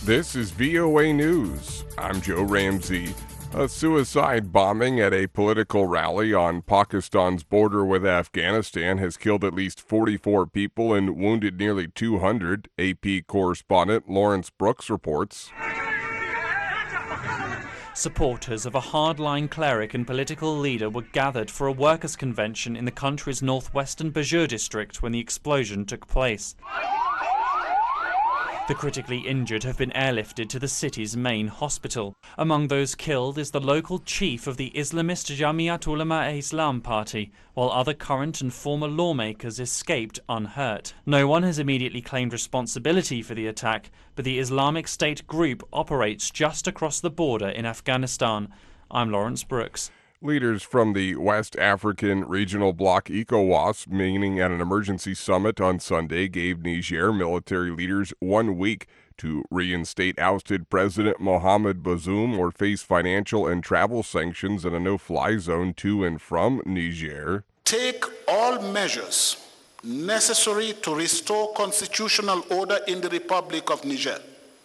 This is VOA News. I'm Joe Ramsey. A suicide bombing at a political rally on Pakistan's border with Afghanistan has killed at least 44 people and wounded nearly 200, AP correspondent Lawrence Brooks reports. Supporters of a hardline cleric and political leader were gathered for a workers' convention in the country's northwestern Bajour district when the explosion took place. The critically injured have been airlifted to the city's main hospital. Among those killed is the local chief of the Islamist Jamiat Ulema-e-Islam party, while other current and former lawmakers escaped unhurt. No one has immediately claimed responsibility for the attack, but the Islamic State group operates just across the border in Afghanistan. I'm Lawrence Brooks. Leaders from the West African regional bloc ECOWAS, meeting at an emergency summit on Sunday, gave Niger military leaders 1 week to reinstate ousted President Mohamed Bazoum or face financial and travel sanctions in a no-fly zone to and from Niger. Take all measures necessary to restore constitutional order in the Republic of Niger.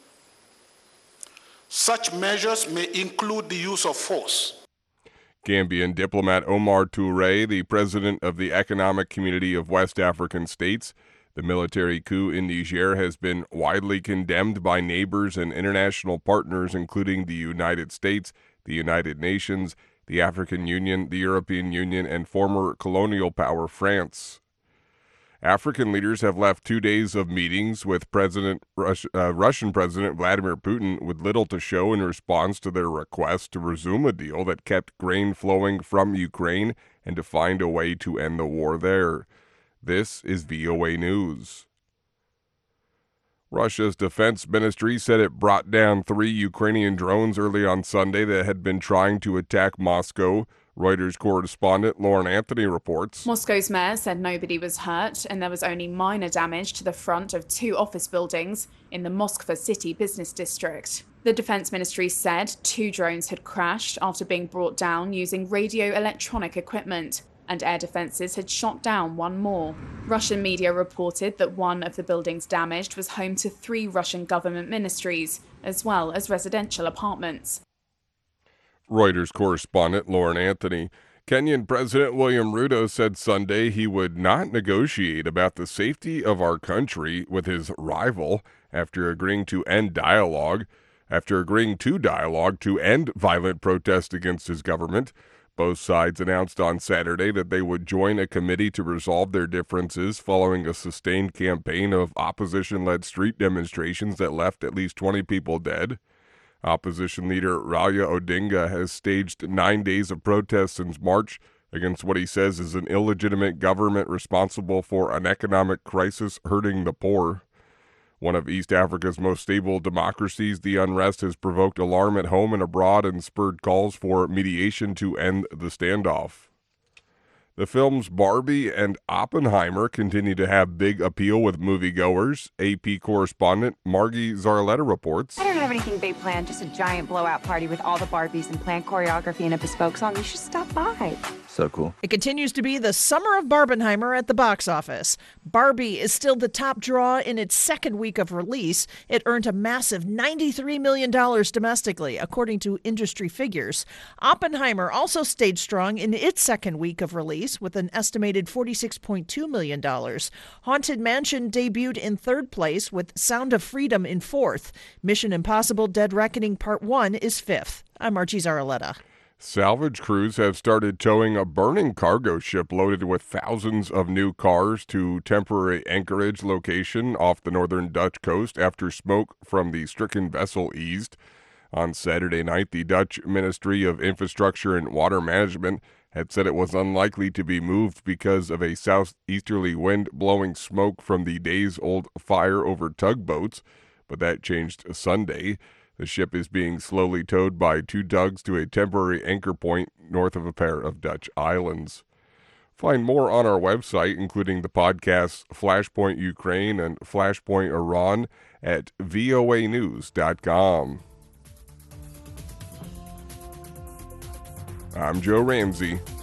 Such measures may include the use of force. Gambian diplomat Omar Touré, the president of the Economic Community of West African States. The military coup in Niger has been widely condemned by neighbors and international partners, including the United States, the United Nations, the African Union, the European Union, and former colonial power France. African leaders have left 2 days of meetings with Russian President Vladimir Putin with little to show in response to their request to resume a deal that kept grain flowing from Ukraine and to find a way to end the war there. This is VOA News. Russia's defense ministry said it brought down 3 Ukrainian drones early on Sunday that had been trying to attack Moscow. Reuters correspondent Lauren Anthony reports. Moscow's mayor said nobody was hurt and there was only minor damage to the front of 2 office buildings in the Moskva city business district. The defense ministry said 2 drones had crashed after being brought down using radio electronic equipment, and air defenses had shot down 1 more. Russian media reported that one of the buildings damaged was home to 3 Russian government ministries, as well as residential apartments. Reuters correspondent Lauren Anthony. Kenyan President William Ruto said Sunday he would not negotiate about the safety of our country with his rival after agreeing to dialogue to end violent protest against his government. Both sides announced on Saturday that they would join a committee to resolve their differences following a sustained campaign of opposition-led street demonstrations that left at least 20 people dead. Opposition leader Raila Odinga has staged 9 days of protests since March against what he says is an illegitimate government responsible for an economic crisis hurting the poor. One of East Africa's most stable democracies, the unrest has provoked alarm at home and abroad and spurred calls for mediation to end the standoff. The films Barbie and Oppenheimer continue to have big appeal with moviegoers. AP correspondent Margie Zarletta reports. I don't have anything big planned, just a giant blowout party with all the Barbies and planned choreography and a bespoke song. You should stop by. So cool. It continues to be the summer of Barbenheimer at the box office. Barbie is still the top draw in its 2nd week of release. It earned a massive $93 million domestically, according to industry figures. Oppenheimer also stayed strong in its 2nd week of release with an estimated $46.2 million. Haunted Mansion debuted in 3rd place with Sound of Freedom in 4th. Mission Impossible Dead Reckoning Part 1 is 5th. I'm Margie Zarletta. Salvage crews have started towing a burning cargo ship loaded with thousands of new cars to temporary anchorage location off the northern Dutch coast after smoke from the stricken vessel eased. On Saturday night, the Dutch Ministry of Infrastructure and Water Management had said it was unlikely to be moved because of a southeasterly wind blowing smoke from the days-old fire over tugboats, but that changed Sunday. The ship is being slowly towed by 2 tugs to a temporary anchor point north of a pair of Dutch islands. Find more on our website, including the podcasts Flashpoint Ukraine and Flashpoint Iran at voanews.com. I'm Joe Ramsey.